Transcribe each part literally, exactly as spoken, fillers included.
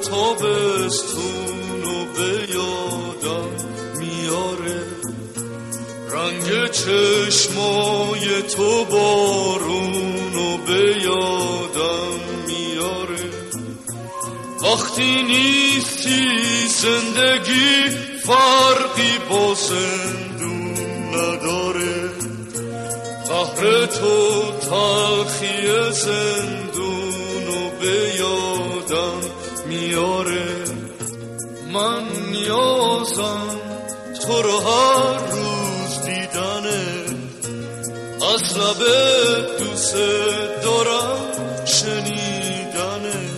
تابستونو به یادم میاره، رنگ چشمای تو بارونو به یادم میاره. وقتی نیستی زندگی فرقی با زندون نداره، قهر تو تلخی زندونو به یادم میاره. من نیازم تو رو هر روز دیدنه، از لب دوست دارم شنیدنه.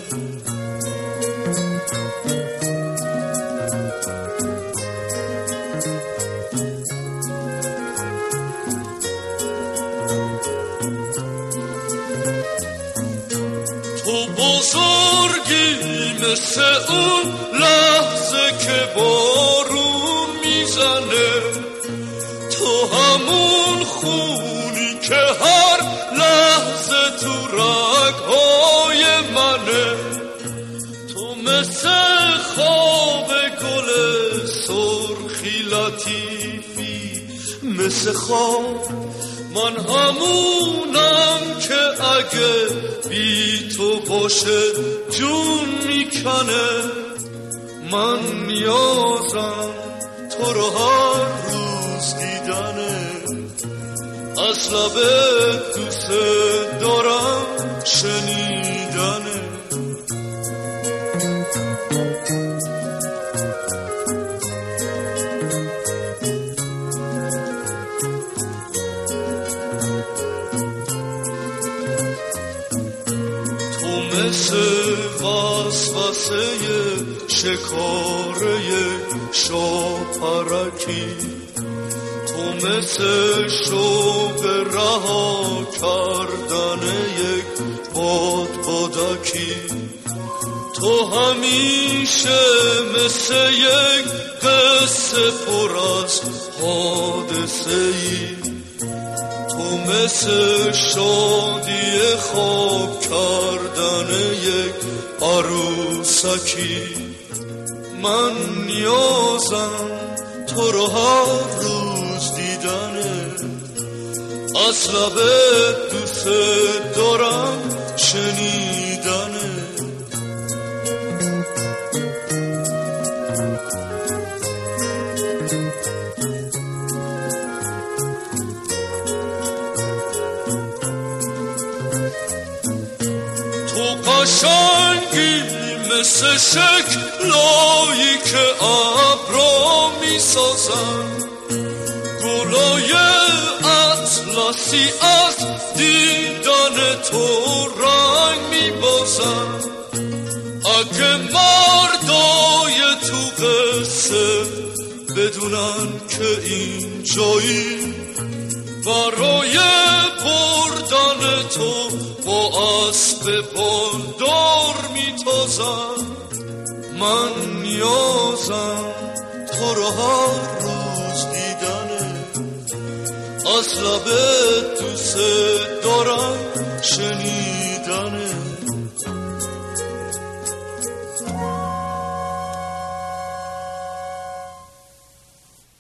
تو بزرگی مثل اون لحظه که بارون میزنه، تو همون خونی که هر لحظه تو رگهای منه. تو مثل خواب گل سرخی لطیفی، مثل خواب من همونم که اگه بی تو باشه جون میکنه. من نیازم تو رو هر روز دیدنه، از لب دوست دارم شنیدنه. مثل وسوسه شکاره شاپرکی، تو مثل شوق رها کردن یک باد بادکی. تو همیشه مثل یک قصه پر از حادثه ای، تو مثل شادی خواب کردن یک عروسکی. من نیازم تو رو هر روز دیدنه، از لب دوست دارم شنیدنه. قشنگی مثل شکلایی که ابرا میسازن، گلای اطلسی از دیدن تو رنگ میبازن. اگه مردای تو قصه بدونن که این جایی برای بردن تو با اسب بالدار میتازن. من نیازم تو رو هر روز دیدنه، از لب دوست دارم شنیدنه.